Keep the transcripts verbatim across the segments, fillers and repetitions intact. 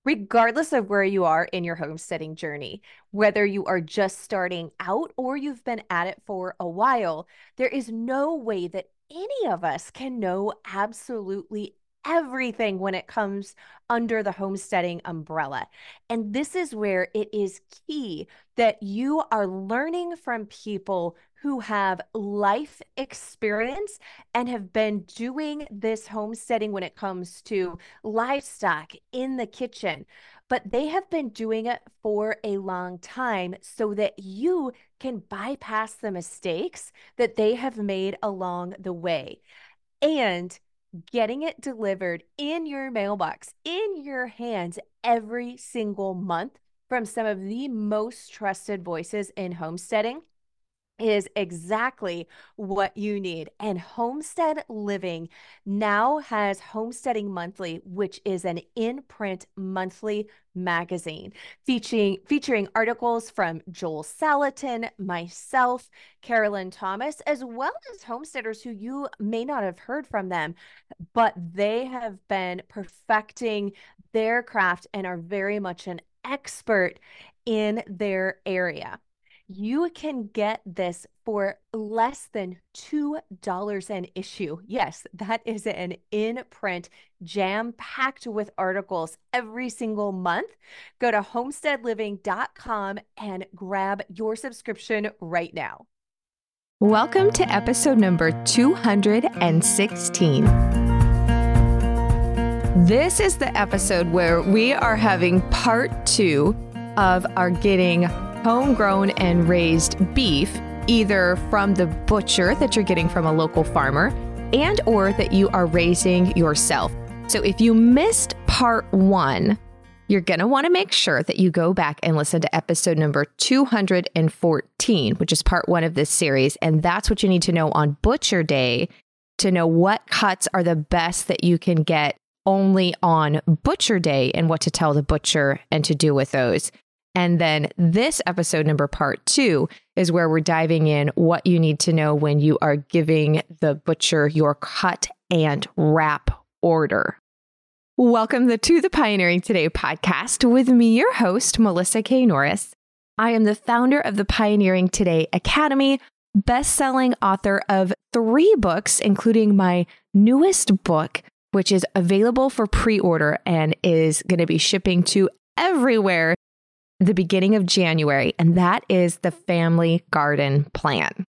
Regardless of where you are in your homesteading journey, whether you are just starting out or you've been at it for a while, there is no way that any of us can know absolutely everything when it comes under the homesteading umbrella. And this is where it is key that you are learning from people who have life experience and have been doing this homesteading when it comes to livestock in the kitchen, but they have been doing it for a long time so that you can bypass the mistakes that they have made along the way. And getting it delivered in your mailbox, in your hands every single month from some of the most trusted voices in homesteading is exactly what you need. And Homestead Living now has Homesteading Monthly, which is an in-print monthly magazine featuring featuring articles from Joel Salatin, myself, Carolyn Thomas, as well as homesteaders who you may not have heard from them, but they have been perfecting their craft and are very much an expert in their area. You can get this for less than two dollars an issue. Yes, that is an in print, jam packed with articles every single month. Go to homestead living dot com and grab your subscription right now. Welcome to episode number two hundred sixteen. This is the episode where we are having part two of our getting homegrown and raised beef, either from the butcher that you're getting from a local farmer and or that you are raising yourself. So if you missed part one, you're going to want to make sure that you go back and listen to episode number two hundred fourteen, which is part one of this series. And that's what you need to know on Butcher Day to know what cuts are the best that you can get only on Butcher Day and what to tell the butcher and to do with those. And then this episode number part two is where we're diving in what you need to know when you are giving the butcher your cut and wrap order. Welcome to the Pioneering Today podcast with me, your host, Melissa K. Norris. I am the founder of the Pioneering Today Academy, best-selling author of three books, including my newest book, which is available for pre-order and is going to be shipping to everywhere the beginning of January, and that is the Family Garden Plan.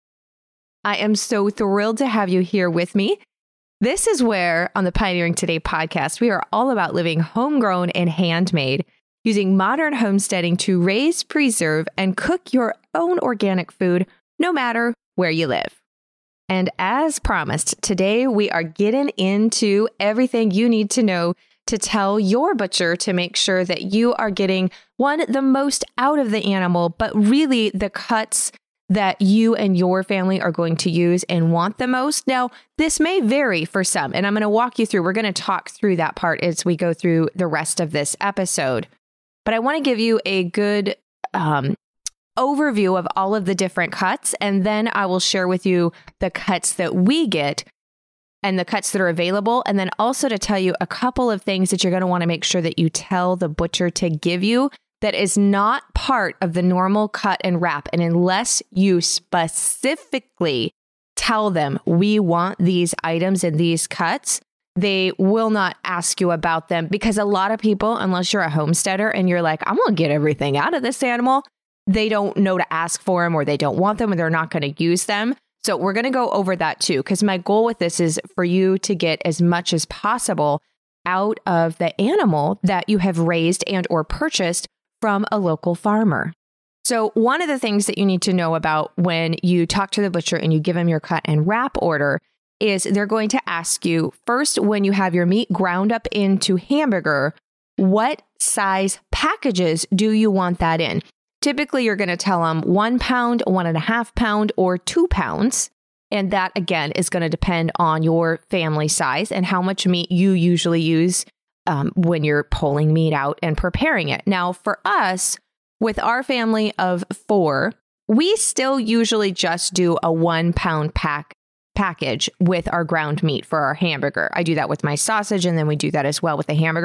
I am so thrilled to have you here with me. This is where, on the Pioneering Today podcast, we are all about living homegrown and handmade, using modern homesteading to raise, preserve, and cook your own organic food, no matter where you live. And as promised, today we are getting into everything you need to know to tell your butcher to make sure that you are getting, one, the most out of the animal, but really the cuts that you and your family are going to use and want the most. Now, this may vary for some, and I'm going to walk you through. We're going to talk through that part as we go through the rest of this episode. But I want to give you a good um, overview of all of the different cuts, and then I will share with you the cuts that we get and the cuts that are available, and then also to tell you a couple of things that you're going to want to make sure that you tell the butcher to give you that is not part of the normal cut and wrap. And unless you specifically tell them, we want these items and these cuts, they will not ask you about them, because a lot of people, unless you're a homesteader and you're like, I'm going to get everything out of this animal, they don't know to ask for them, or they don't want them, and they're not going to use them. So we're going to go over that too, because my goal with this is for you to get as much as possible out of the animal that you have raised and or purchased from a local farmer. So one of the things that you need to know about when you talk to the butcher and you give them your cut and wrap order is they're going to ask you first, when you have your meat ground up into hamburger, what size packages do you want that in? Typically, you're going to tell them one pound, one and a half pound, or two pounds. And that, again, is going to depend on your family size and how much meat you usually use um, when you're pulling meat out and preparing it. Now, for us, with our family of four, we still usually just do a one pound pack package with our ground meat for our hamburger. I do that with my sausage, and then we do that as well with the hamburger.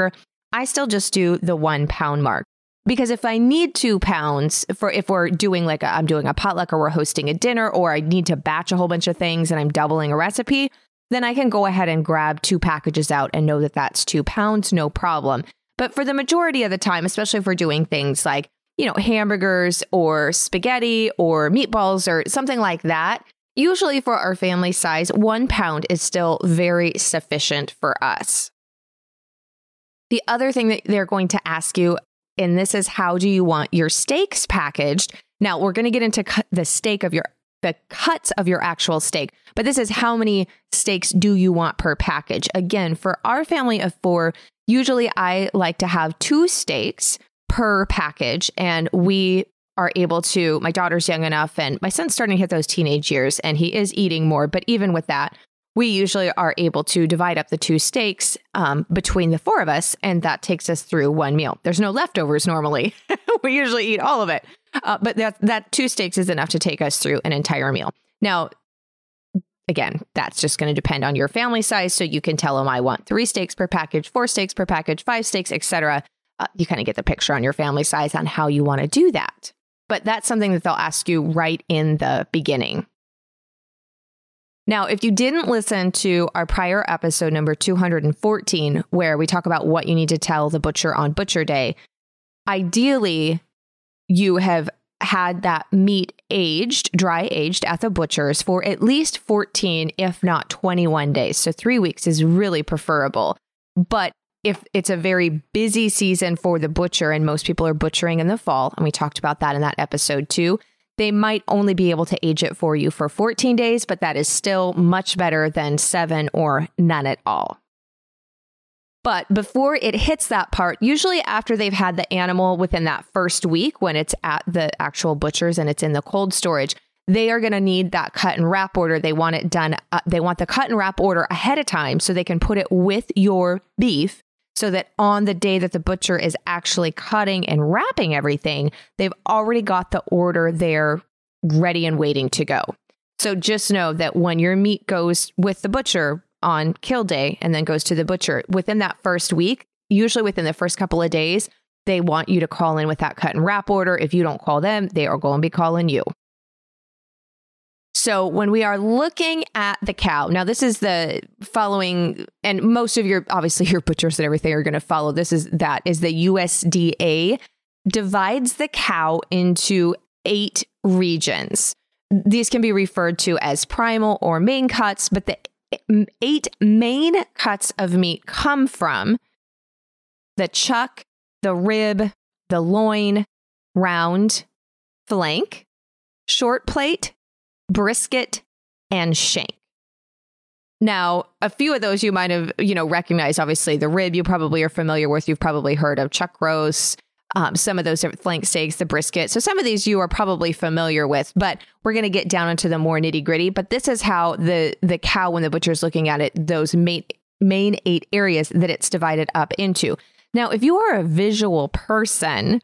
I still just do the one pound mark. Because if I need two pounds for if we're doing like a, I'm doing a potluck or we're hosting a dinner, or I need to batch a whole bunch of things and I'm doubling a recipe, then I can go ahead and grab two packages out and know that that's two pounds, no problem. But for the majority of the time, especially if we're doing things like, you know, hamburgers or spaghetti or meatballs or something like that, usually for our family size, one pound is still very sufficient for us. The other thing that they're going to ask you, and this is, how do you want your steaks packaged? Now, we're going to get into cu- the steak of your, the cuts of your actual steak, but this is how many steaks do you want per package? Again, for our family of four, usually I like to have two steaks per package, and we are able to, my daughter's young enough and my son's starting to hit those teenage years and he is eating more. But even with that, we usually are able to divide up the two steaks um, between the four of us, and that takes us through one meal. There's no leftovers normally. We usually eat all of it. Uh, but that, that two steaks is enough to take us through an entire meal. Now, again, that's just going to depend on your family size. So you can tell them, I want three steaks per package, four steaks per package, five steaks, et cetera. Uh, you kind of get the picture on your family size on how you want to do that. But that's something that they'll ask you right in the beginning. Now, if you didn't listen to our prior episode number two hundred fourteen, where we talk about what you need to tell the butcher on Butcher Day, ideally, you have had that meat aged, dry aged at the butcher's for at least fourteen, if not twenty-one days. So three weeks is really preferable. But if it's a very busy season for the butcher, and most people are butchering in the fall, and we talked about that in that episode too, they might only be able to age it for you for fourteen days, but that is still much better than seven or none at all. But before it hits that part, usually after they've had the animal within that first week, when it's at the actual butcher's and it's in the cold storage, they are going to need that cut and wrap order. They want it done. Uh, they want the cut and wrap order ahead of time so they can put it with your beef, so that on the day that the butcher is actually cutting and wrapping everything, they've already got the order there ready and waiting to go. So just know that when your meat goes with the butcher on kill day and then goes to the butcher, within that first week, usually within the first couple of days, they want you to call in with that cut and wrap order. If you don't call them, they are going to be calling you. So when we are looking at the cow, now this is the following, and most of your, obviously your butchers and everything are going to follow this, is that is the U S D A divides the cow into eight regions. These can be referred to as primal or main cuts, but the eight main cuts of meat come from the chuck, the rib, the loin, round, flank, short plate, brisket, and shank. Now, a few of those you might have, you know, recognized. Obviously, the rib you probably are familiar with. You've probably heard of chuck roast, um, some of those different flank steaks, the brisket. So some of these you are probably familiar with, but we're going to get down into the more nitty gritty. But this is how the, the cow, when the butcher's looking at it, those main, main eight areas that it's divided up into. Now, if you are a visual person,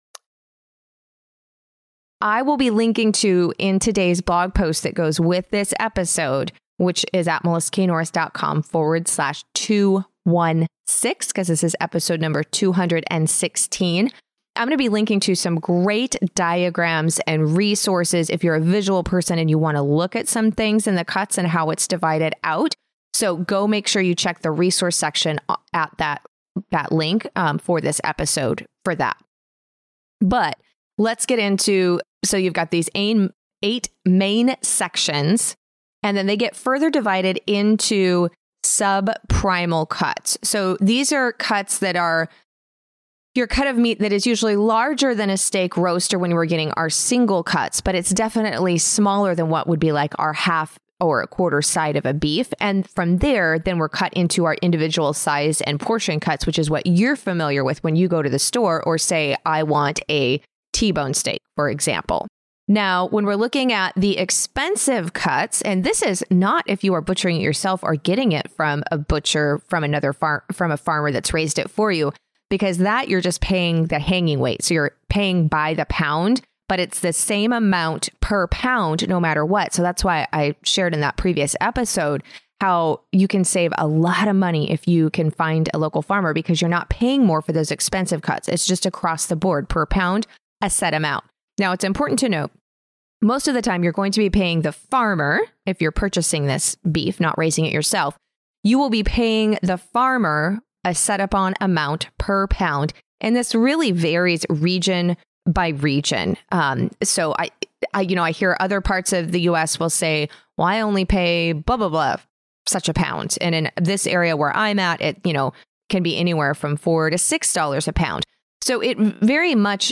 I will be linking to in today's blog post that goes with this episode, which is at melissaknorris.com forward slash 216, because this is episode number two hundred sixteen. I'm going to be linking to some great diagrams and resources if you're a visual person and you want to look at some things in the cuts and how it's divided out. So go make sure you check the resource section at that, that link um, for this episode for that. But let's get into, so you've got these eight, eight main sections, and then they get further divided into sub-primal cuts. So these are cuts that are your cut of meat that is usually larger than a steak roast or when we're getting our single cuts, but it's definitely smaller than what would be like our half or a quarter side of a beef. And from there, then we're cut into our individual size and portion cuts, which is what you're familiar with when you go to the store or say, I want a T-bone steak, for example. Now, when we're looking at the expensive cuts, and this is not if you are butchering it yourself or getting it from a butcher from another farm, from a farmer that's raised it for you, because that you're just paying the hanging weight. So you're paying by the pound, but it's the same amount per pound no matter what. So that's why I shared in that previous episode how you can save a lot of money if you can find a local farmer because you're not paying more for those expensive cuts. It's just across the board per pound, a set amount. Now, it's important to note, most of the time you're going to be paying the farmer, if you're purchasing this beef, not raising it yourself, you will be paying the farmer a set upon amount per pound. And this really varies region by region. Um, so I, I, you know, I hear other parts of the U S will say, well, I only pay blah, blah, blah, such a pound. And in this area where I'm at, it, you know, can be anywhere from four to six dollars a pound. So it very much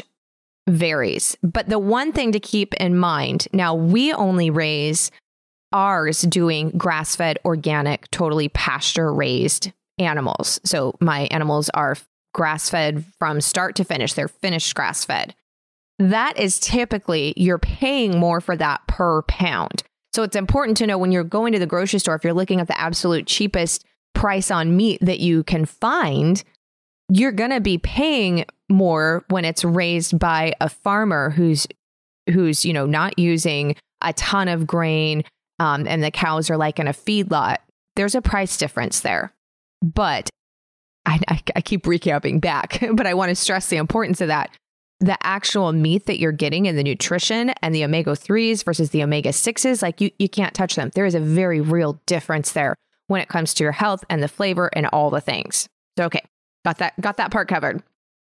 varies. But the one thing to keep in mind, now we only raise ours doing grass-fed, organic, totally pasture-raised animals. So my animals are grass-fed from start to finish. They're finished grass-fed. That is typically, you're paying more for that per pound. So it's important to know when you're going to the grocery store, if you're looking at the absolute cheapest price on meat that you can find, you're going to be paying more when it's raised by a farmer who's, who's, you know, not using a ton of grain, um, and the cows are like in a feedlot. There's a price difference there. But I, I, I keep recapping back, but I want to stress the importance of that. The actual meat that you're getting and the nutrition and the omega threes versus the omega sixes, like you, you can't touch them. There is a very real difference there when it comes to your health and the flavor and all the things. So, okay, got that, got that part covered.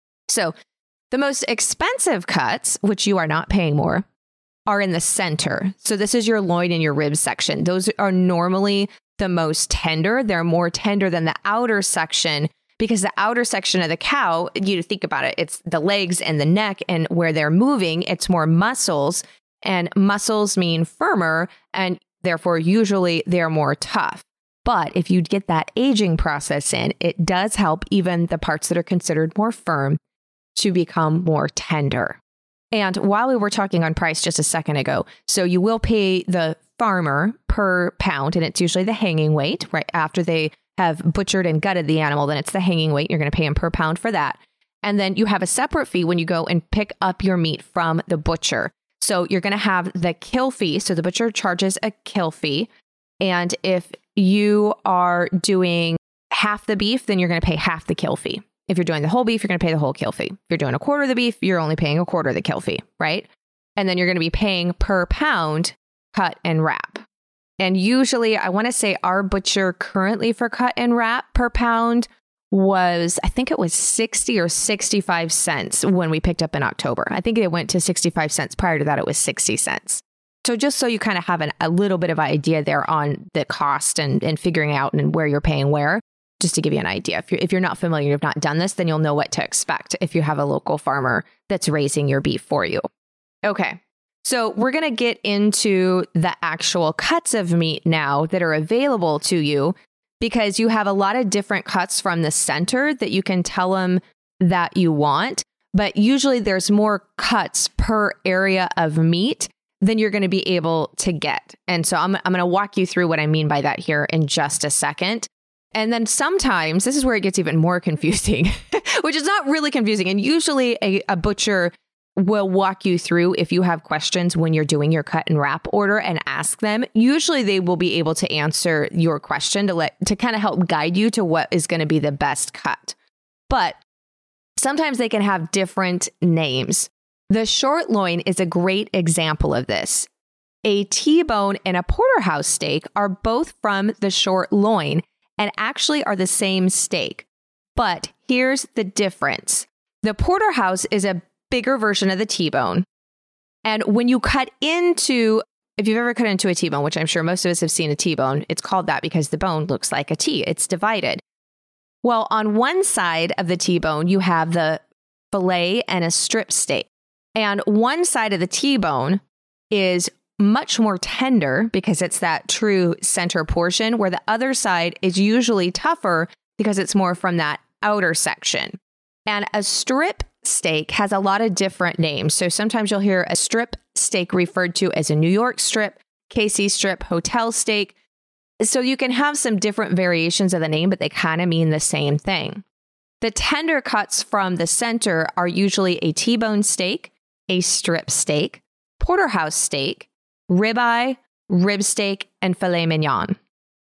So the most expensive cuts, which you are not paying more, are in the center. So this is your loin and your ribs section. Those are normally the most tender. They're more tender than the outer section, because the outer section of the cow, you think about it, it's the legs and the neck, and where they're moving, it's more muscles, and muscles mean firmer, and therefore usually they're more tough. But if you get that aging process in, it does help even the parts that are considered more firm to become more tender. And while we were talking on price just a second ago, so you will pay the farmer per pound, and it's usually the hanging weight, right after they have butchered and gutted the animal, then it's the hanging weight. You're going to pay them per pound for that. And then you have a separate fee when you go and pick up your meat from the butcher. So you're going to have the kill fee. So the butcher charges a kill fee. And if you are doing half the beef, then you're going to pay half the kill fee. If you're doing the whole beef, you're going to pay the whole kill fee. If you're doing a quarter of the beef, you're only paying a quarter of the kill fee, right? And then you're going to be paying per pound cut and wrap. And usually, I want to say our butcher currently for cut and wrap per pound was, I think it was sixty or sixty-five cents when we picked up in October. I think it went to sixty-five cents. Prior to that, it was sixty cents. So just so you kind of have an, a little bit of idea there on the cost and, and figuring out and where you're paying where, just to give you an idea. If you're, if you're not familiar, you've not done this, then you'll know what to expect if you have a local farmer that's raising your beef for you. Okay. So we're going to get into the actual cuts of meat now that are available to you, because you have a lot of different cuts from the center that you can tell them that you want. But usually there's more cuts per area of meat than you're going to be able to get. And so I'm, I'm going to walk you through what I mean by that here in just a second. And then sometimes this is where it gets even more confusing, which is not really confusing. And usually a, a butcher will walk you through if you have questions when you're doing your cut and wrap order and ask them. Usually they will be able to answer your question to let to kind of help guide you to what is going to be the best cut. But sometimes they can have different names. The short loin is a great example of this. A T-bone and a porterhouse steak are both from the short loin and actually are the same steak. But here's the difference. The porterhouse is a bigger version of the T-bone. And when you cut into, if you've ever cut into a T-bone, which I'm sure most of us have seen a T-bone, it's called that because the bone looks like a T. It's divided. Well, on one side of the T-bone, you have the fillet and a strip steak. And one side of the T-bone is much more tender because it's that true center portion, where the other side is usually tougher because it's more from that outer section. And a strip steak has a lot of different names. So sometimes you'll hear a strip steak referred to as a New York strip, K C strip, hotel steak. So you can have some different variations of the name, but they kind of mean the same thing. The tender cuts from the center are usually a T-bone steak, a strip steak, porterhouse steak, ribeye, rib steak, and filet mignon.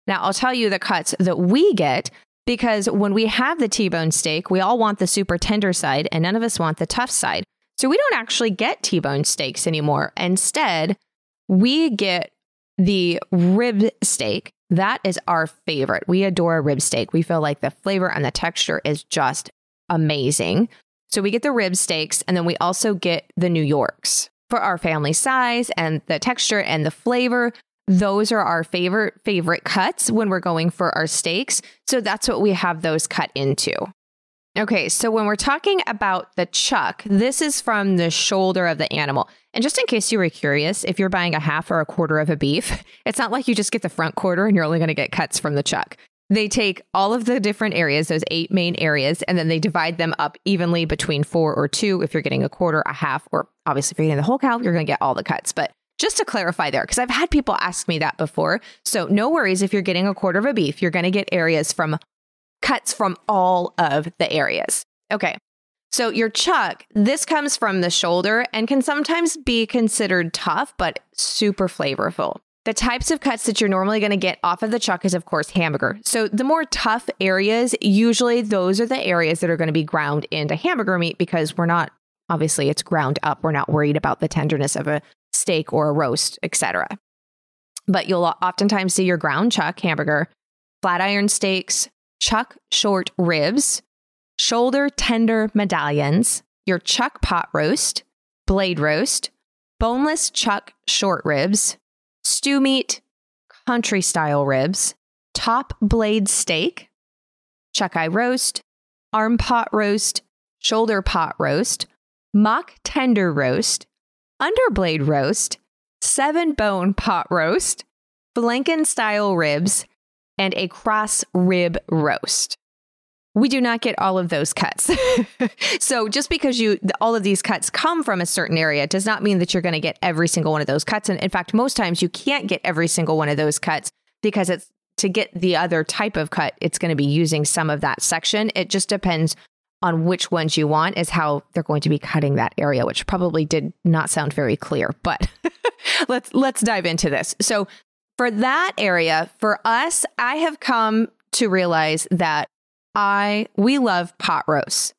Now, I'll tell you the cuts that we get, because when we have the T-bone steak, we all want the super tender side and none of us want the tough side. So we don't actually get T-bone steaks anymore. Instead, we get the rib steak. That is our favorite. We adore a rib steak. We feel like the flavor and the texture is just amazing. So we get the rib steaks, and then we also get the New Yorks for our family size and the texture and the flavor. Those are our favorite favorite cuts when we're going for our steaks. So that's what we have those cut into. Okay, so when we're talking about the chuck, this is from the shoulder of the animal. And just in case you were curious, if you're buying a half or a quarter of a beef, it's not like you just get the front quarter and you're only going to get cuts from the chuck. They take all of the different areas, those eight main areas, and then they divide them up evenly between four or two. If you're getting a quarter, a half, or obviously if you're getting the whole cow, you're going to get all the cuts. But just to clarify there, because I've had people ask me that before. So no worries, if you're getting a quarter of a beef, you're going to get areas from cuts from all of the areas. Okay, so your chuck, this comes from the shoulder and can sometimes be considered tough, but super flavorful. The types of cuts that you're normally going to get off of the chuck is, of course, hamburger. So the more tough areas, usually those are the areas that are going to be ground into hamburger meat, because we're not, obviously it's ground up. We're not worried about the tenderness of a steak or a roast, et cetera. But you'll oftentimes see your ground chuck hamburger, flat iron steaks, chuck short ribs, shoulder tender medallions, your chuck pot roast, blade roast, boneless chuck short ribs, stew meat, country style ribs, top blade steak, chuck eye roast, arm pot roast, shoulder pot roast, mock tender roast, underblade roast, seven bone pot roast, flanken style ribs, and a cross rib roast. We do not get all of those cuts. So just because you all of these cuts come from a certain area does not mean that you're going to get every single one of those cuts. And in fact, most times you can't get every single one of those cuts, because it's to get the other type of cut, it's going to be using some of that section. It just depends on which ones you want is how they're going to be cutting that area, which probably did not sound very clear, but let's let's dive into this. So for that area, for us, I have come to realize that I we love pot roasts.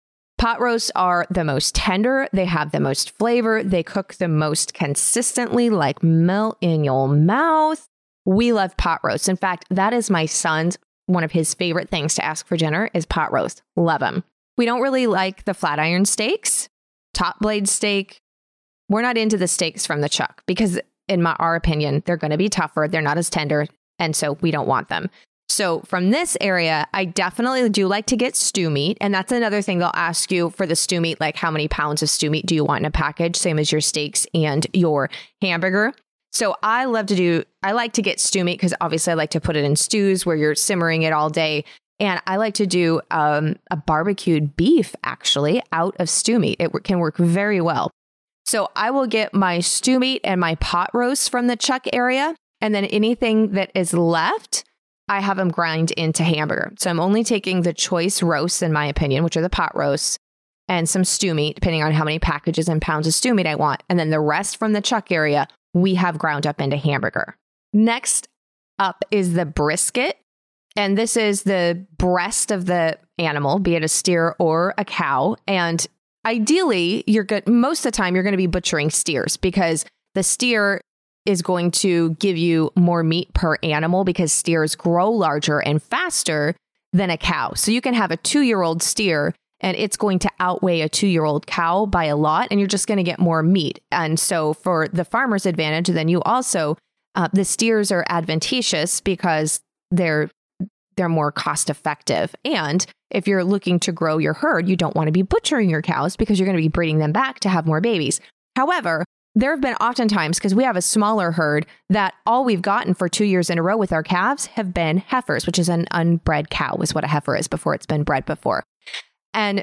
Pot roasts are the most tender. They have the most flavor. They cook the most consistently, like melt in your mouth. We love pot roasts. In fact, that is my son's one of his favorite things to ask for dinner is pot roast. Love them. We don't really like the flat iron steaks, top blade steak. We're not into the steaks from the chuck because, in my our opinion, they're going to be tougher. They're not as tender, and so we don't want them. So from this area, I definitely do like to get stew meat. And that's another thing they'll ask you for the stew meat, like how many pounds of stew meat do you want in a package? Same as your steaks and your hamburger. So I love to do, I like to get stew meat because obviously I like to put it in stews where you're simmering it all day. And I like to do um, a barbecued beef actually out of stew meat. It can work very well. So I will get my stew meat and my pot roast from the chuck area. And then anything that is left, I have them grind into hamburger. So I'm only taking the choice roasts, in my opinion, which are the pot roasts, and some stew meat, depending on how many packages and pounds of stew meat I want. And then the rest from the chuck area, we have ground up into hamburger. Next up is the brisket. And this is the breast of the animal, be it a steer or a cow. And ideally, you're good. Most of the time, you're going to be butchering steers because the steer is going to give you more meat per animal because steers grow larger and faster than a cow. So you can have a two-year-old steer and it's going to outweigh a two-year-old cow by a lot, and you're just going to get more meat. And so for the farmer's advantage, then you also, uh, the steers are advantageous because they're they're more cost effective. And if you're looking to grow your herd, you don't want to be butchering your cows because you're going to be breeding them back to have more babies. However, there have been oftentimes, because we have a smaller herd, that all we've gotten for two years in a row with our calves have been heifers, which is an unbred cow, is what a heifer is before it's been bred before. And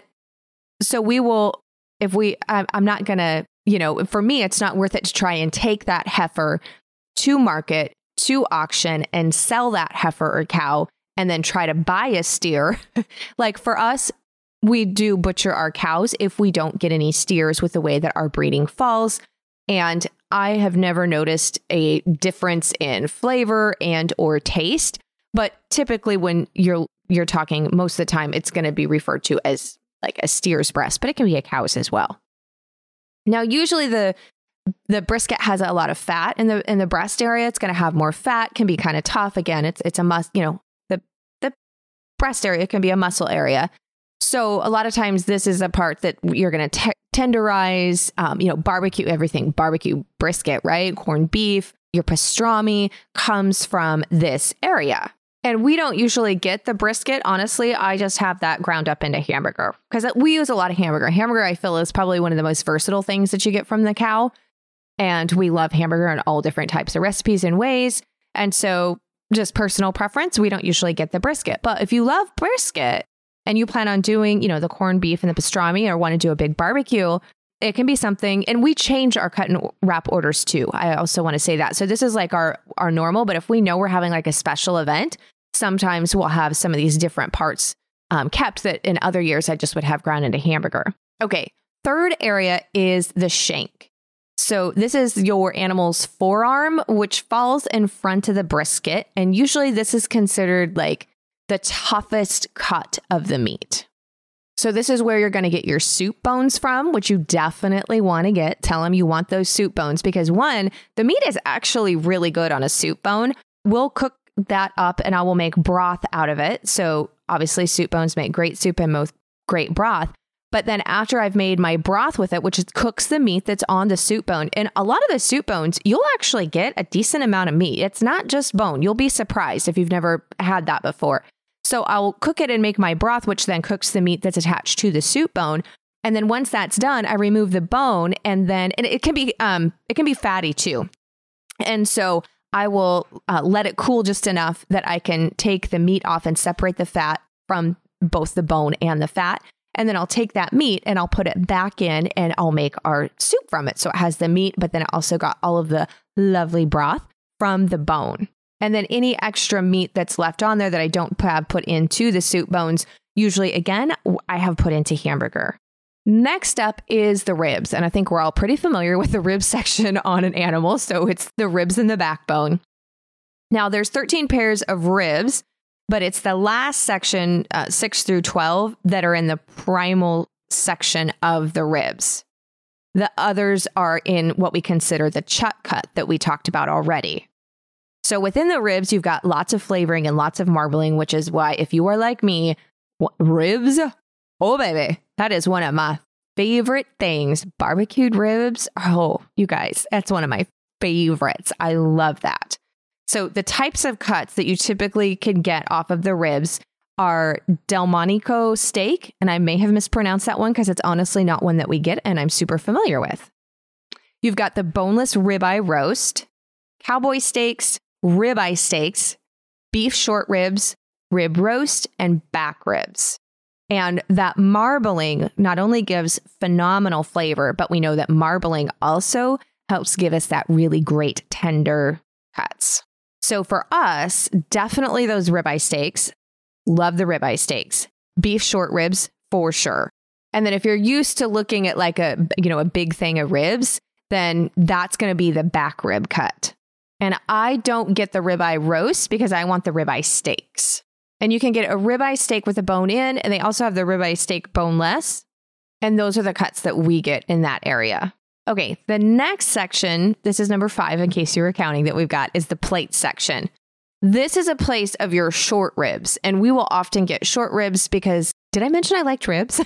so we will, if we, I'm not going to, you know, for me, it's not worth it to try and take that heifer to market, to auction, and sell that heifer or cow, and then try to buy a steer. Like for us, we do butcher our cows if we don't get any steers with the way that our breeding falls. And I have never noticed a difference in flavor and or taste. But typically when you're you're talking, most of the time, it's going to be referred to as like a steer's breast, but it can be a cow's as well. Now, usually the the brisket has a lot of fat in the in the breast area. It's going to have more fat, can be kind of tough. Again, it's it's a must, you know, the the breast area can be a muscle area. So a lot of times this is a part that you're going to te- tenderize, um, you know, barbecue everything, barbecue brisket, right? Corned beef, your pastrami comes from this area. And we don't usually get the brisket. Honestly, I just have that ground up into hamburger because we use a lot of hamburger. Hamburger, I feel, is probably one of the most versatile things that you get from the cow. And we love hamburger in all different types of recipes and ways. And so just personal preference, we don't usually get the brisket. But if you love brisket and you plan on doing, you know, the corned beef and the pastrami or want to do a big barbecue, it can be something. And we change our cut and wrap orders too. I also want to say that. So this is like our, our normal. But if we know we're having like a special event, sometimes we'll have some of these different parts um, kept that in other years I just would have ground into hamburger. Okay, third area is the shank. So this is your animal's forearm, which falls in front of the brisket. And usually this is considered like the toughest cut of the meat. So this is where you're going to get your soup bones from, which you definitely want to get. Tell them you want those soup bones because one, the meat is actually really good on a soup bone. We'll cook that up and I will make broth out of it. So obviously soup bones make great soup and most great broth. But then after I've made my broth with it, which is cooks the meat that's on the soup bone. And a lot of the soup bones, you'll actually get a decent amount of meat. It's not just bone. You'll be surprised if you've never had that before. So I'll cook it and make my broth, which then cooks the meat that's attached to the soup bone. And then once that's done, I remove the bone and then, and it can be, um, it can be fatty too. And so I will uh, let it cool just enough that I can take the meat off and separate the fat from both the bone and the fat. And then I'll take that meat and I'll put it back in and I'll make our soup from it. So it has the meat, but then it also got all of the lovely broth from the bone. And then any extra meat that's left on there that I don't have put into the soup bones, usually, again, I have put into hamburger. Next up is the ribs. And I think we're all pretty familiar with the ribs section on an animal. So it's the ribs and the backbone. Now there's thirteen pairs of ribs, but it's the last section, uh, six through twelve, that are in the primal section of the ribs. The others are in what we consider the chuck cut that we talked about already. So within the ribs, you've got lots of flavoring and lots of marbling, which is why if you are like me, what, ribs, oh baby, that is one of my favorite things. Barbecued ribs. Oh, you guys, that's one of my favorites. I love that. So the types of cuts that you typically can get off of the ribs are Delmonico steak. And I may have mispronounced that one because it's honestly not one that we get and I'm super familiar with. You've got the boneless ribeye roast, cowboy steaks, ribeye steaks, beef short ribs, rib roast, and back ribs. And that marbling not only gives phenomenal flavor, but we know that marbling also helps give us that really great tender cuts. So for us, definitely those ribeye steaks. Love the ribeye steaks. Beef short ribs for sure. And then if you're used to looking at like a, you know, a big thing of ribs, then that's going to be the back rib cut. And I don't get the ribeye roast because I want the ribeye steaks. And you can get a ribeye steak with a bone in, and they also have the ribeye steak boneless. And those are the cuts that we get in that area. Okay, the next section, this is number five in case you were counting that we've got, is the plate section. This is a place of your short ribs, and we will often get short ribs because, did I mention I liked ribs?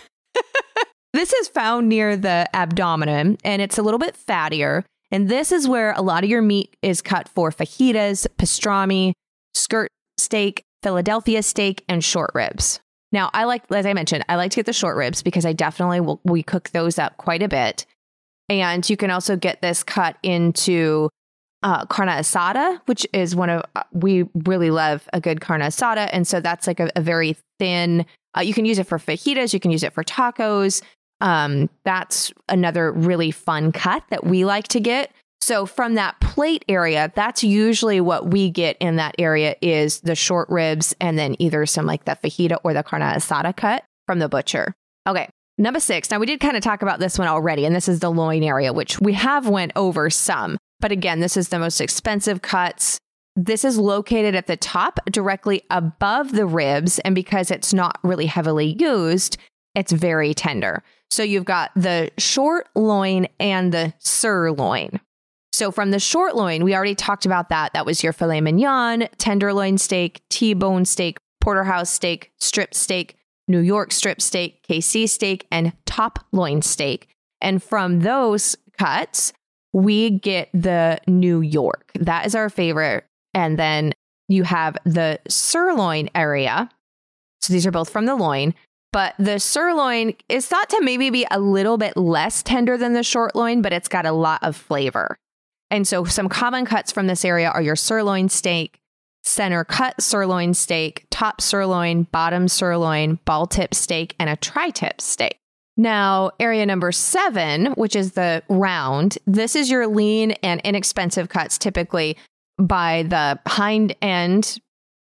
This is found near the abdomen, and it's a little bit fattier. And this is where a lot of your meat is cut for fajitas, pastrami, skirt steak, Philadelphia steak, and short ribs. Now, I like, as I mentioned, I like to get the short ribs because I definitely will, we cook those up quite a bit. And you can also get this cut into uh, carne asada, which is one of, uh, we really love a good carne asada. And so that's like a, a very thin, uh, you can use it for fajitas, you can use it for tacos. Um, that's another really fun cut that we like to get. So from that plate area, that's usually what we get in that area is the short ribs and then either some like the fajita or the carne asada cut from the butcher. Okay. Number six. Now, we did kind of talk about this one already, and this is the loin area, which we have went over some. But again, this is the most expensive cuts. This is located at the top, directly above the ribs. And because it's not really heavily used, it's very tender. So you've got the short loin and the sirloin. So from the short loin, we already talked about that. That was your filet mignon, tenderloin steak, T-bone steak, porterhouse steak, strip steak, New York strip steak, K C steak, and top loin steak. And from those cuts, we get the New York. That is our favorite. And then you have the sirloin area. So these are both from the loin. But the sirloin is thought to maybe be a little bit less tender than the short loin, but it's got a lot of flavor. And so some common cuts from this area are your sirloin steak, center cut sirloin steak, top sirloin, bottom sirloin, ball tip steak, and a tri-tip steak. Now, area number seven, which is the round, this is your lean and inexpensive cuts, typically by the hind end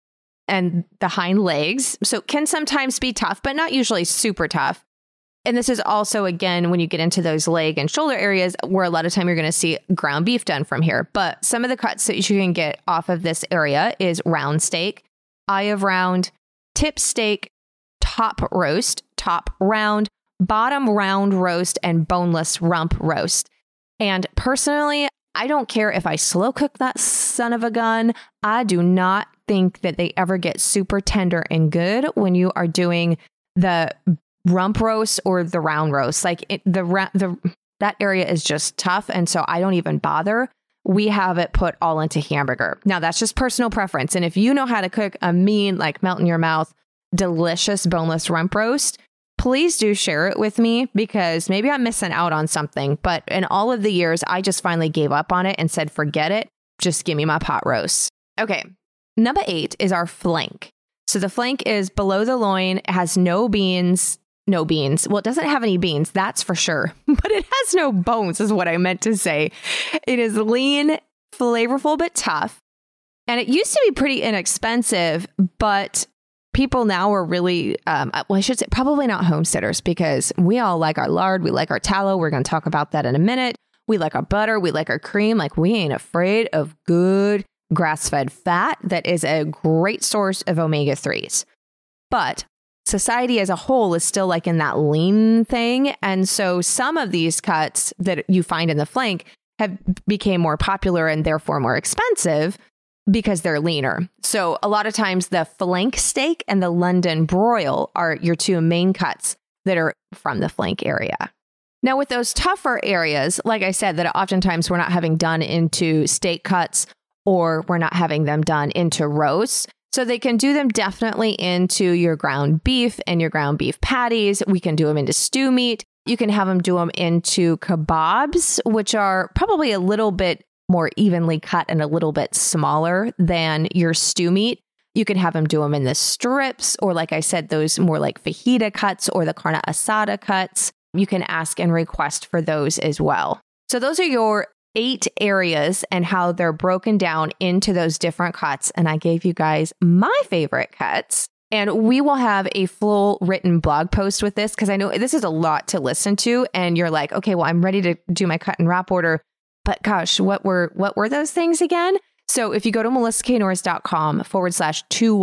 and the hind legs. So it can sometimes be tough, but not usually super tough. And this is also, again, when you get into those leg and shoulder areas where a lot of time you're going to see ground beef done from here. But some of the cuts that you can get off of this area is round steak, eye of round, tip steak, top roast, top round, bottom round roast, and boneless rump roast. And personally, I don't care if I slow cook that son of a gun. I do not think that they ever get super tender and good when you are doing the rump roast or the round roast. Like it, the the that area is just tough, and so I don't even bother. We have it put all into hamburger. Now that's just personal preference, and if you know how to cook a mean, like melt in your mouth, delicious boneless rump roast, please do share it with me, because maybe I'm missing out on something. But in all of the years, I just finally gave up on it and said, forget it. Just give me my pot roast. Okay, number eight is our flank. So the flank is below the loin. It has no beans. No beans. Well, it doesn't have any beans, that's for sure. But it has no bones, is what I meant to say. It is lean, flavorful, but tough. And it used to be pretty inexpensive, but people now are really, um, well, I should say probably not homesteaders, because we all like our lard. We like our tallow. We're going to talk about that in a minute. We like our butter. We like our cream. Like, we ain't afraid of good grass-fed fat that is a great source of omega threes. But society as a whole is still like in that lean thing. And so some of these cuts that you find in the flank have became more popular and therefore more expensive because they're leaner. So a lot of times the flank steak and the London broil are your two main cuts that are from the flank area. Now, with those tougher areas, like I said, that oftentimes we're not having done into steak cuts, or we're not having them done into roasts. So they can do them definitely into your ground beef and your ground beef patties. We can do them into stew meat. You can have them do them into kebabs, which are probably a little bit more evenly cut and a little bit smaller than your stew meat. You can have them do them in the strips, or like I said, those more like fajita cuts or the carne asada cuts. You can ask and request for those as well. So those are your eight areas and how they're broken down into those different cuts. And I gave you guys my favorite cuts. And we will have a full written blog post with this, because I know this is a lot to listen to. And you're like, okay, well, I'm ready to do my cut and wrap order. But gosh, what were what were those things again? So if you go to melissaknorris.com forward slash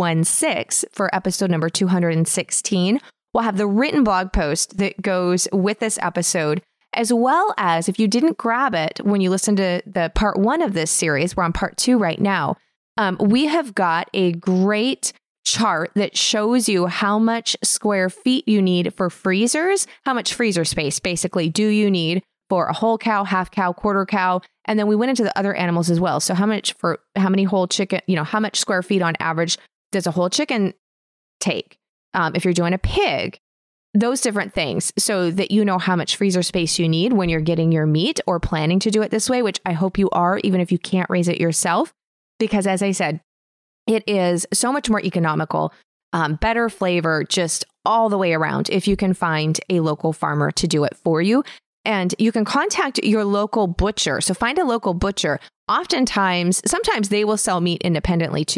216 for episode number two hundred sixteen, we'll have the written blog post that goes with this episode, as well as if you didn't grab it when you listened to the part one of this series, we're on part two right now. Um, we have got a great chart that shows you how much square feet you need for freezers, how much freezer space basically do you need for a whole cow, half cow, quarter cow. And then we went into the other animals as well. So how much for how many whole chicken, you know, how much square feet on average does a whole chicken take? Um, if you're doing a pig, those different things, so that you know how much freezer space you need when you're getting your meat or planning to do it this way, which I hope you are, even if you can't raise it yourself, because as I said, it is so much more economical, um, better flavor, just all the way around if you can find a local farmer to do it for you. And you can contact your local butcher. So find a local butcher. Oftentimes, sometimes they will sell meat independently too.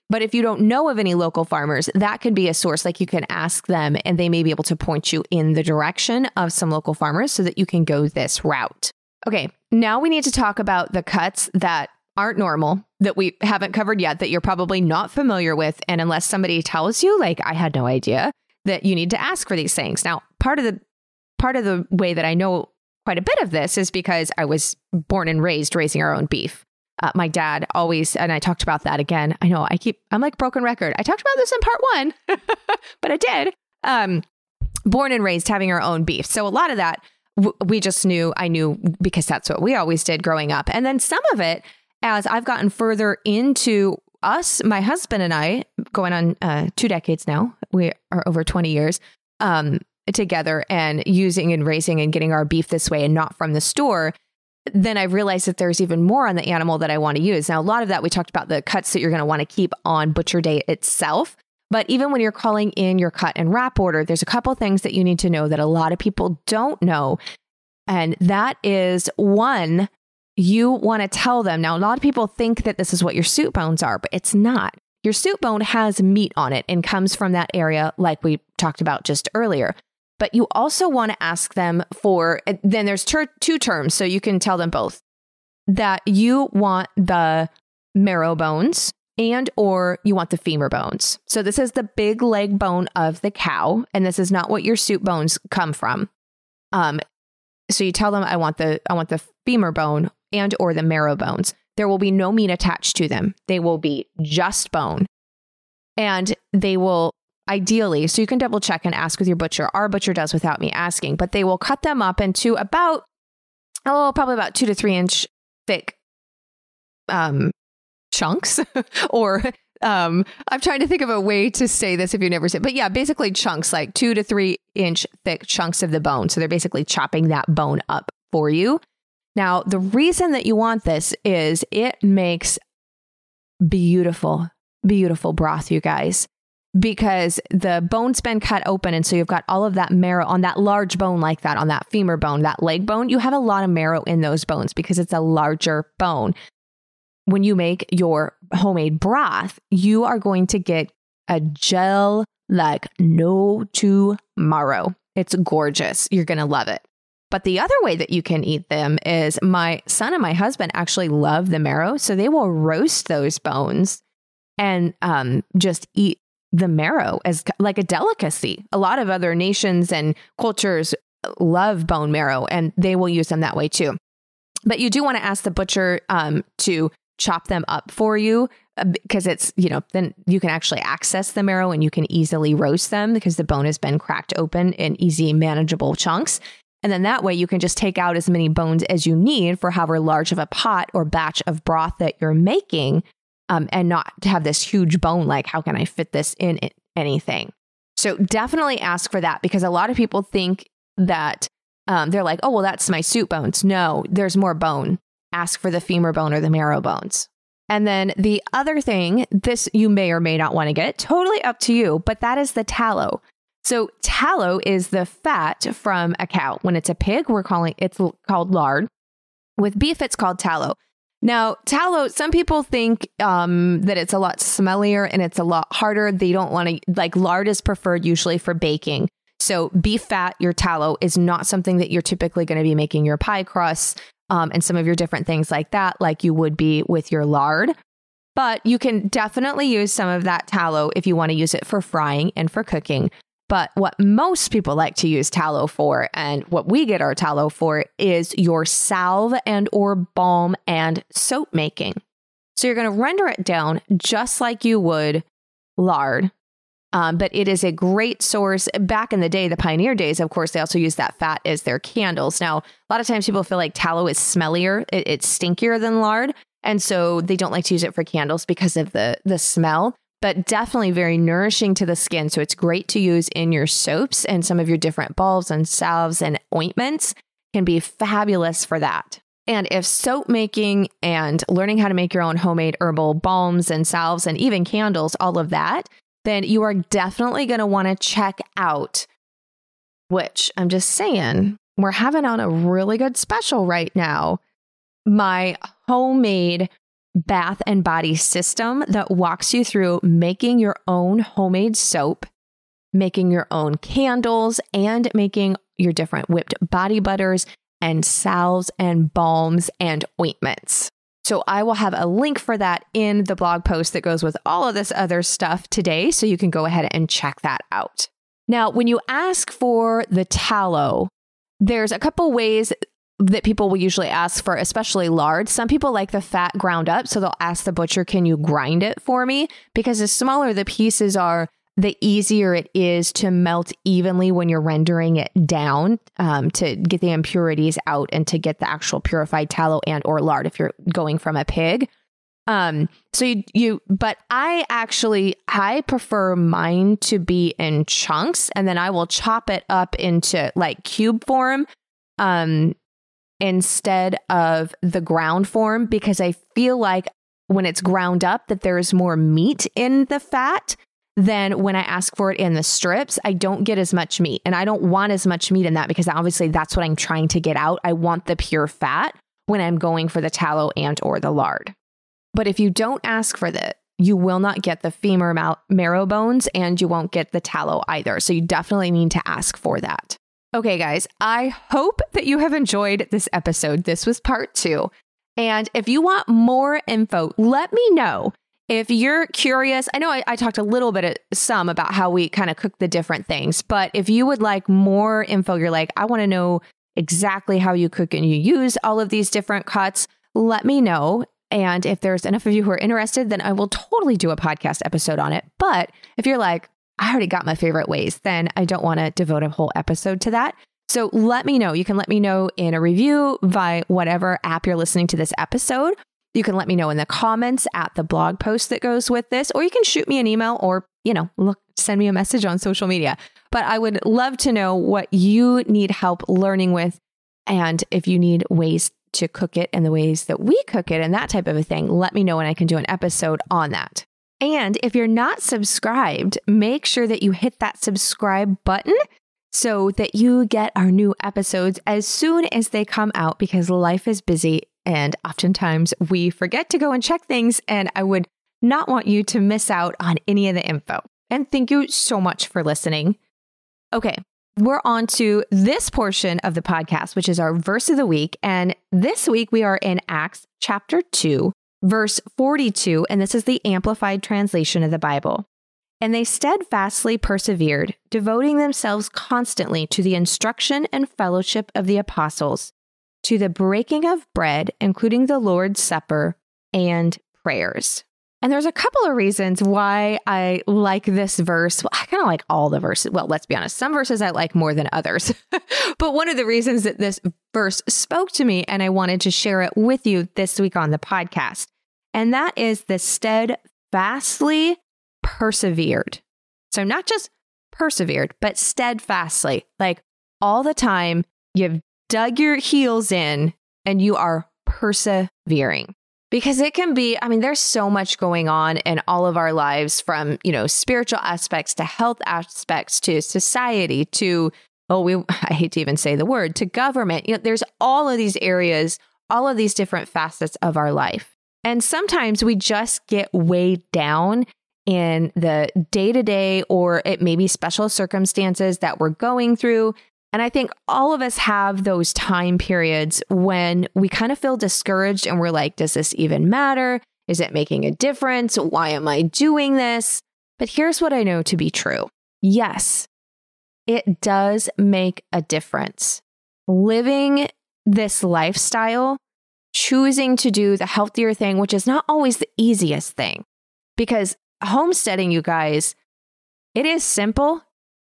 But if you don't know of any local farmers, that could be a source. Like you can ask them and they may be able to point you in the direction of some local farmers so that you can go this route. Okay, now we need to talk about the cuts that aren't normal, that we haven't covered yet, that you're probably not familiar with. And unless somebody tells you, like I had no idea, that you need to ask for these things. Now, part of the part of the way that I know quite a bit of this is because I was born and raised raising our own beef. Uh, my dad always, and I talked about that again. I know I keep, I'm like broken record. I talked about this in part one, but I did. Um, born and raised having our own beef. So a lot of that w- we just knew, I knew because that's what we always did growing up. And then some of it, as I've gotten further into us, my husband and I, going on uh, two decades now, we are over twenty years um, together and using and raising and getting our beef this way and not from the store. Then I realized that there's even more on the animal that I want to use. Now, a lot of that, we talked about the cuts that you're going to want to keep on butcher day itself. But even when you're calling in your cut and wrap order, there's a couple things that you need to know that a lot of people don't know. And that is one, you want to tell them. Now, a lot of people think that this is what your suit bones are, but it's not. Your suit bone has meat on it and comes from that area like we talked about just earlier. But you also want to ask them for, then there's ter- two terms, so you can tell them both, that you want the marrow bones and or you want the femur bones. So this is the big leg bone of the cow, and this is not what your suit bones come from. Um, so you tell them, I want the I want the femur bone and or the marrow bones. There will be no meat attached to them. They will be just bone. And they will ideally, so you can double check and ask with your butcher. Our butcher does without me asking, but they will cut them up into about, oh, probably about two to three inch thick um, chunks. or um, I'm trying to think of a way to say this if you've never seen it. But yeah, basically chunks, like two to three inch thick chunks of the bone. So they're basically chopping that bone up for you. Now, the reason that you want this is it makes beautiful, beautiful broth, you guys. Because the bone's been cut open. And so you've got all of that marrow on that large bone like that, on that femur bone, that leg bone. You have a lot of marrow in those bones because it's a larger bone. When you make your homemade broth, you are going to get a gel like no tomorrow. It's gorgeous. You're going to love it. But the other way that you can eat them is my son and my husband actually love the marrow. So they will roast those bones and um, just eat the marrow as like a delicacy. A lot of other nations and cultures love bone marrow and they will use them that way too. But you do want to ask the butcher um, to chop them up for you uh, because it's, you know, then you can actually access the marrow and you can easily roast them because the bone has been cracked open in easy, manageable chunks. And then that way you can just take out as many bones as you need for however large of a pot or batch of broth that you're making. Um, and not to have this huge bone, like, how can I fit this in it, anything? So definitely ask for that because a lot of people think that um, they're like, oh, well, that's my suit bones. No, there's more bone. Ask for the femur bone or the marrow bones. And then the other thing, this you may or may not want to get, totally up to you, but that is the tallow. So tallow is the fat from a cow. When it's a pig, we're calling it's called lard. With beef, it's called tallow. Now, tallow, some people think um, that it's a lot smellier and it's a lot harder. They don't want to, like lard is preferred usually for baking. So beef fat, your tallow, is not something that you're typically going to be making your pie crusts um, and some of your different things like that, like you would be with your lard. But you can definitely use some of that tallow if you want to use it for frying and for cooking. But what most people like to use tallow for, and what we get our tallow for, is your salve and or balm and soap making. So you're going to render it down just like you would lard. Um, but it is a great source. Back in the day, the pioneer days, of course, they also used that fat as their candles. Now, a lot of times people feel like tallow is smellier. It, it's stinkier than lard. And so they don't like to use it for candles because of the, the smell. But definitely very nourishing to the skin. So it's great to use in your soaps, and some of your different balms and salves and ointments can be fabulous for that. And if soap making and learning how to make your own homemade herbal balms and salves and even candles, all of that, then you are definitely going to want to check out, which I'm just saying, we're having on a really good special right now, my homemade bath and body system that walks you through making your own homemade soap, making your own candles, and making your different whipped body butters and salves and balms and ointments. So I will have a link for that in the blog post that goes with all of this other stuff today, so you can go ahead and check that out. Now, when you ask for the tallow, there's a couple ways that people will usually ask for, especially lard. Some people like the fat ground up, so they'll ask the butcher, can you grind it for me? Because the smaller the pieces are, the easier it is to melt evenly when you're rendering it down, um, to get the impurities out and to get the actual purified tallow and or lard if you're going from a pig. Um, so you, you, but I actually, I prefer mine to be in chunks, and then I will chop it up into like cube form, um, instead of the ground form, because I feel like when it's ground up that there's more meat in the fat than when I ask for it in the strips. I don't get as much meat, and I don't want as much meat in that because obviously that's what I'm trying to get out. I want the pure fat when I'm going for the tallow and or the lard. But if you don't ask for that, you will not get the femur mal- marrow bones, and you won't get the tallow either. So you definitely need to ask for that. Okay, guys, I hope that you have enjoyed this episode. This was part two. And if you want more info, let me know. If you're curious, I know I, I talked a little bit, of, some about how we kind of cook the different things, but if you would like more info, you're like, I want to know exactly how you cook and you use all of these different cuts, let me know. And if there's enough of you who are interested, then I will totally do a podcast episode on it. But if you're like, I already got my favorite ways, then I don't want to devote a whole episode to that. So let me know. You can let me know in a review via whatever app you're listening to this episode. You can let me know in the comments at the blog post that goes with this, or you can shoot me an email or, you know, look, send me a message on social media. But I would love to know what you need help learning with, and if you need ways to cook it and the ways that we cook it and that type of a thing, let me know and I can do an episode on that. And if you're not subscribed, make sure that you hit that subscribe button so that you get our new episodes as soon as they come out, because life is busy and oftentimes we forget to go and check things, and I would not want you to miss out on any of the info. And thank you so much for listening. Okay, we're on to this portion of the podcast, which is our verse of the week. And this week we are in Acts chapter two, verse forty-two, and this is the Amplified translation of the Bible. And they steadfastly persevered, devoting themselves constantly to the instruction and fellowship of the apostles, to the breaking of bread, including the Lord's Supper, and prayers. And there's a couple of reasons why I like this verse. Well, I kind of like all the verses. Well, let's be honest. Some verses I like more than others. But one of the reasons that this verse spoke to me, and I wanted to share it with you this week on the podcast, and that is the steadfastly persevered. So not just persevered, but steadfastly, like all the time you've dug your heels in and you are persevering. Because it can be, I mean, there's so much going on in all of our lives, from, you know, spiritual aspects to health aspects to society to, oh, we, I hate to even say the word, to government. You know, there's all of these areas, all of these different facets of our life. And sometimes we just get weighed down in the day-to-day, or it may be special circumstances that we're going through. And I think all of us have those time periods when we kind of feel discouraged and we're like, does this even matter? Is it making a difference? Why am I doing this? But here's what I know to be true. Yes, it does make a difference. Living this lifestyle, choosing to do the healthier thing, which is not always the easiest thing, because homesteading, you guys, it is simple.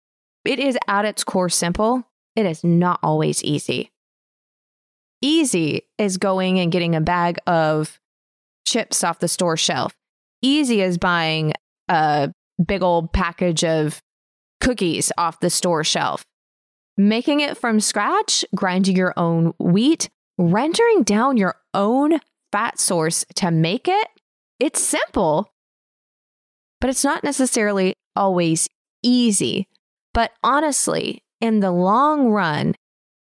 It is at its core simple. It is not always easy. Easy is going and getting a bag of chips off the store shelf. Easy is buying a big old package of cookies off the store shelf. Making it from scratch, grinding your own wheat, rendering down your own fat source to make it, it's simple, but it's not necessarily always easy. But honestly, in the long run,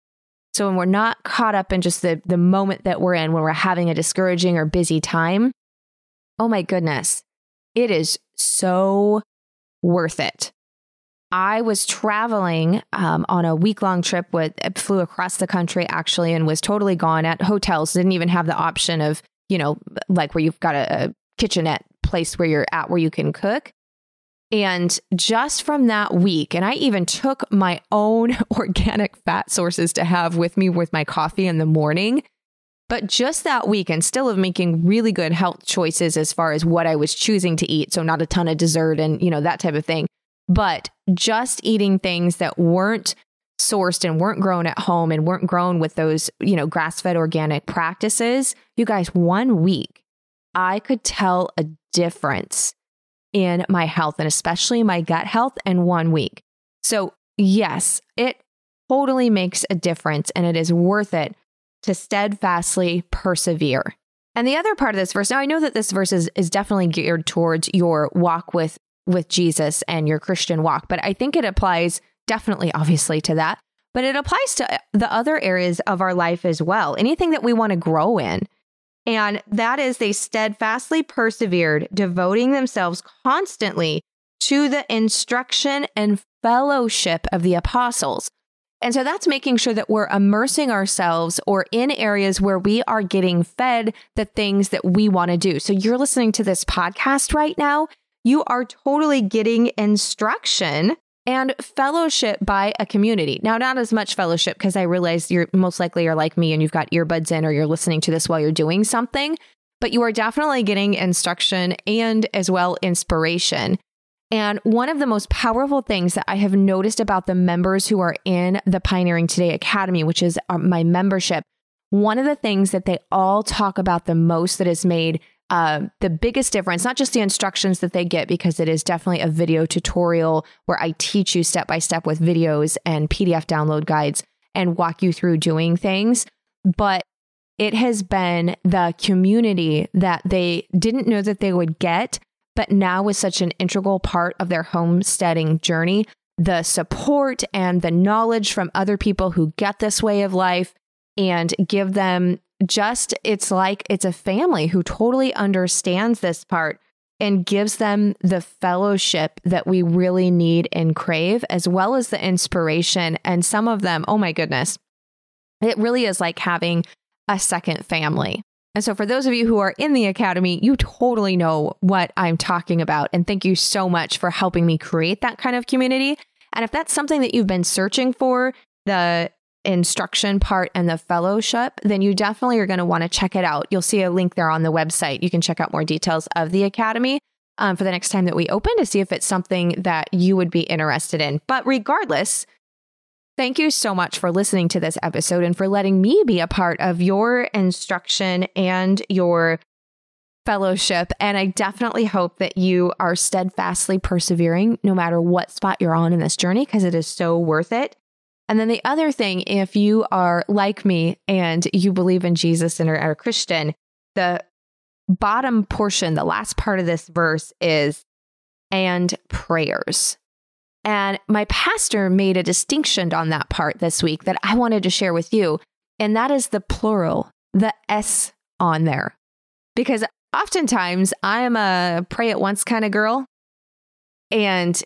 so when we're not caught up in just the, the moment that we're in, when we're having a discouraging or busy time, oh my goodness, it is so worth it. I was traveling um, on a week-long trip with, flew across the country actually, and was totally gone at hotels. Didn't even have the option of, you know, like where you've got a, a kitchenette place where you're at where you can cook. And just from that week, and I even took my own organic fat sources to have with me with my coffee in the morning. But just that week, and still of making really good health choices as far as what I was choosing to eat. So not a ton of dessert and, you know, that type of thing. But just eating things that weren't sourced and weren't grown at home and weren't grown with those, you know, grass-fed organic practices. You guys, one week, I could tell a difference in my health and especially my gut health in one week. So yes, it totally makes a difference, and it is worth it to steadfastly persevere. And the other part of this verse, now I know that this verse is, is definitely geared towards your walk with with Jesus and your Christian walk. But I think it applies definitely, obviously, to that. But it applies to the other areas of our life as well. Anything that we want to grow in. And that is they steadfastly persevered, devoting themselves constantly to the instruction and fellowship of the apostles. And so that's making sure that we're immersing ourselves or in areas where we are getting fed the things that we want to do. So you're listening to this podcast right now. You are totally getting instruction and fellowship by a community. Now, not as much fellowship because I realize you're most likely are like me and you've got earbuds in or you're listening to this while you're doing something, but you are definitely getting instruction and as well inspiration. And one of the most powerful things that I have noticed about the members who are in the Pioneering Today Academy, which is my membership, one of the things that they all talk about the most that has made Uh, the biggest difference, not just the instructions that they get, because it is definitely a video tutorial where I teach you step by step with videos and P D F download guides and walk you through doing things, but it has been the community that they didn't know that they would get, but now is such an integral part of their homesteading journey. The support and the knowledge from other people who get this way of life and give them just, it's like it's a family who totally understands this part and gives them the fellowship that we really need and crave, as well as the inspiration. And some of them, oh my goodness, it really is like having a second family. And so for those of you who are in the academy, you totally know what I'm talking about. And thank you so much for helping me create that kind of community. And if that's something that you've been searching for, the instruction part and the fellowship, then you definitely are going to want to check it out. You'll see a link there on the website. You can check out more details of the academy um, for the next time that we open to see if it's something that you would be interested in. But regardless, thank you so much for listening to this episode and for letting me be a part of your instruction and your fellowship. And I definitely hope that you are steadfastly persevering no matter what spot you're on in this journey, because it is so worth it. And then the other thing, if you are like me and you believe in Jesus and are a Christian, the bottom portion, the last part of this verse is, and prayers. And my pastor made a distinction on that part this week that I wanted to share with you. And that is the plural, the S on there. Because oftentimes I am a pray at once kind of girl. And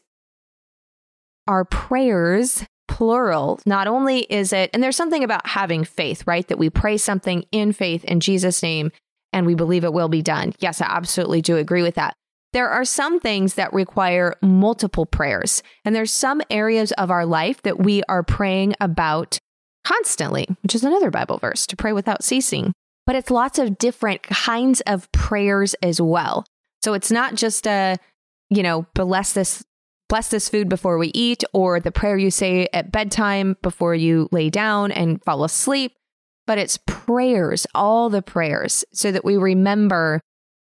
our prayers, plural, not only is it, and there's something about having faith, right? That we pray something in faith in Jesus' name and we believe it will be done. Yes, I absolutely do agree with that. There are some things that require multiple prayers, and there's some areas of our life that we are praying about constantly, which is another Bible verse, to pray without ceasing. But it's lots of different kinds of prayers as well. So it's not just a, you know, bless this Bless this food before we eat, or the prayer you say at bedtime before you lay down and fall asleep, but it's prayers, all the prayers, so that we remember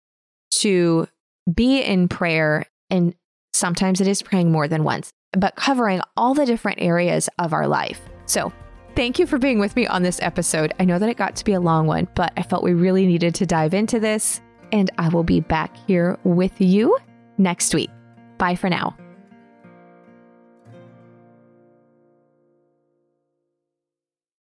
to be in prayer. And sometimes it is praying more than once, but covering all the different areas of our life. So thank you for being with me on this episode. I know that it got to be a long one, but I felt we really needed to dive into this, and I will be back here with you next week. Bye for now.